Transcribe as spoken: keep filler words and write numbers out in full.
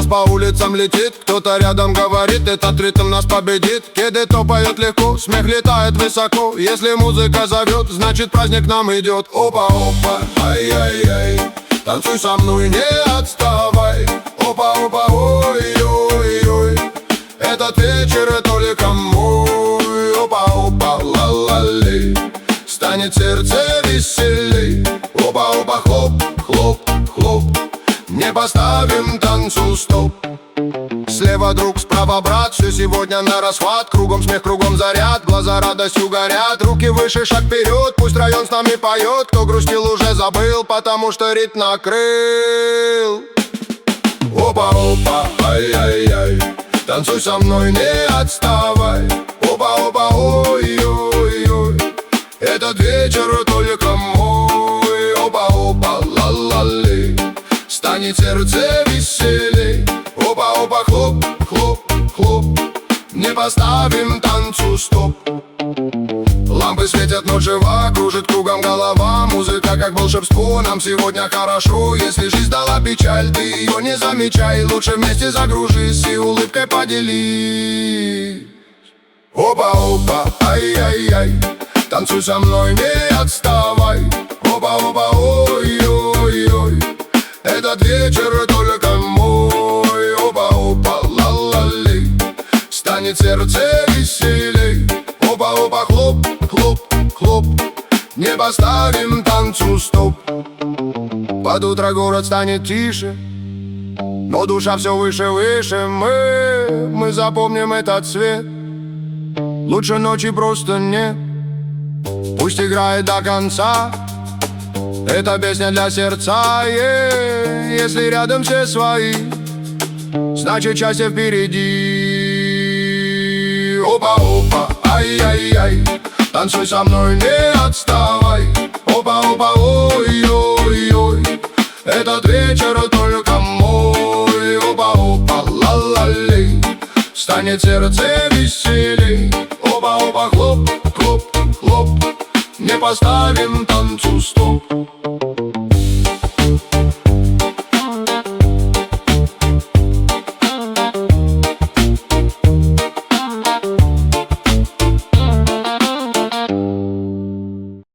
по улицам летит, кто-то рядом говорит, этот ритм нас победит. Кеды топают легко, смех летает высоко. Если музыка зовет, значит праздник нам идет. Опа-опа, ай-яй-яй, танцуй со мной, не отставай. Опа-опа, ой-ой-ой, этот вечер только мой. Опа-опа, ла-ла-лей, станет сердце веселей. Опа-опа, хлоп, хлоп, хлоп, не поставим танцу стоп. Слева друг, справа брат, все сегодня на расхват. Кругом смех, кругом заряд, глаза радостью горят. Руки выше, шаг вперед, пусть район с нами поет. Кто грустил, уже забыл, потому что ритм накрыл. Опа-опа, ай-яй-яй, танцуй со мной, не отставай. Опа-опа, ой-ой-ой, этот вечер только мой. Опа-опа, ла-ла-лей, станет сердце веселей. Опа-опа, хлоп, хлоп, хлоп, не поставим танцу стоп. Лампы светят, ночь жива, кружит кругом голова. Музыка как волшебство, нам сегодня хорошо. Если жизнь дала печаль, ты ее не замечай. Лучше вместе загружись и улыбкой поделись. Опа-опа, ай-яй-яй, танцуй со мной, не отставай. Опа-опа, ой-ой-ой, этот вечер только мой. Опа-опа, ла-ла-лей, станет сердце веселей. Опа-опа, хлоп, хлоп, хлоп, не поставим танцу стоп. Под утро город станет тише, но душа все выше, выше. Мы, мы запомним этот свет, лучше ночи просто нет. Пусть играет до конца, эта песня для сердца, yeah. Если рядом все свои, значит счастье впереди. Опа-опа, ай-яй-яй, танцуй со мной, не отставай. Опа-опа, ой-ой-ой, этот вечер только мой. Опа-опа, ла-ла-лей, станет сердце веселей. Опа-опа, хлоп, хлоп, хлоп, не поставим танцу стоп.